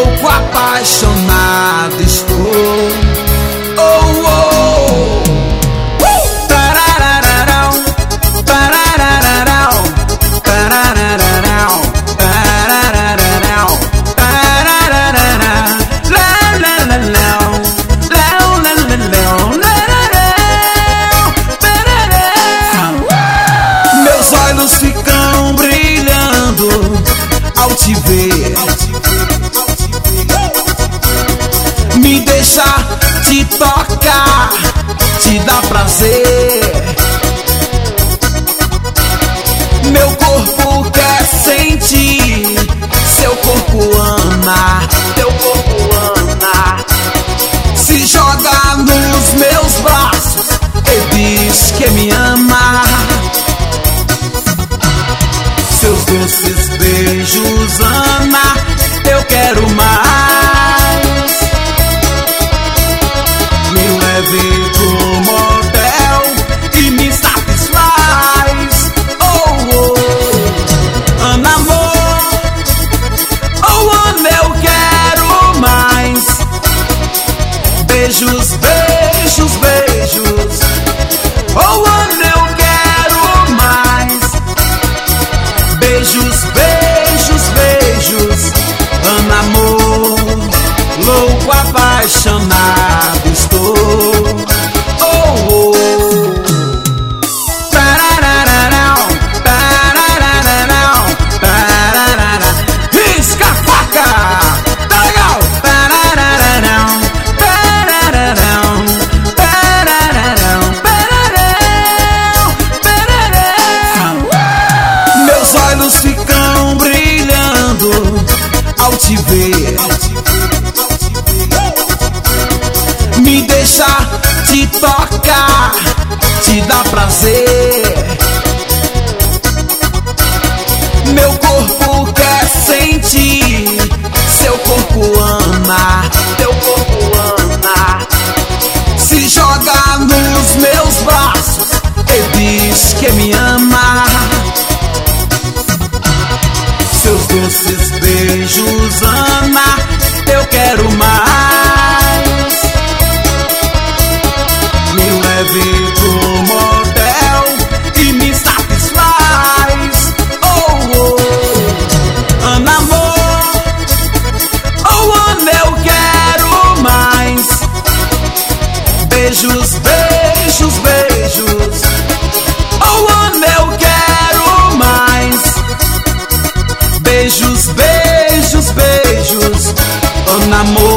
louco, apaixonado estou. Oh, oh. Pararararau, pararararau, pararararau, pararararau, pararararau, la la la la, la la la la, meus olhos ficam brilhando ao te ver. Me deixa te tocar, te dá prazer. Meu corpo quer sentir, seu corpo ama, teu corpo ama. Se joga nos meus braços e diz que me ama. Seus doces beijos, Ana, eu quero mais. Me leve pro motel e me satisfaz. Oh, oh, Ana, amor. Oh, Ana, eu quero mais. Beijos, beijos, beijos. Oh, Ana, eu quero mais. Beijos, beijos, beijos. Ana, amor, louco, apaixonado estou. Oh, oh. Pararararau, pararararau, parararara. Risca a faca, tá legal? Pararararau, pararararau, pararararau, parararau, parararau. Meus olhos ficam brilhando ao te ver. Me deixa te tocar, te dá prazer. Meu corpo quer sentir, seu corpo ama, teu corpo ama. Se joga nos meus braços e diz que me ama. Seus doces beijos, Ana, eu quero mais. Me leve pro motel e me satisfaz. Oh, oh, Ana, amor. Oh, Ana, eu quero mais. Beijos, beijos, beijos. Oh, Ana, eu quero mais. Beijos, beijos, beijos. Ana, amor.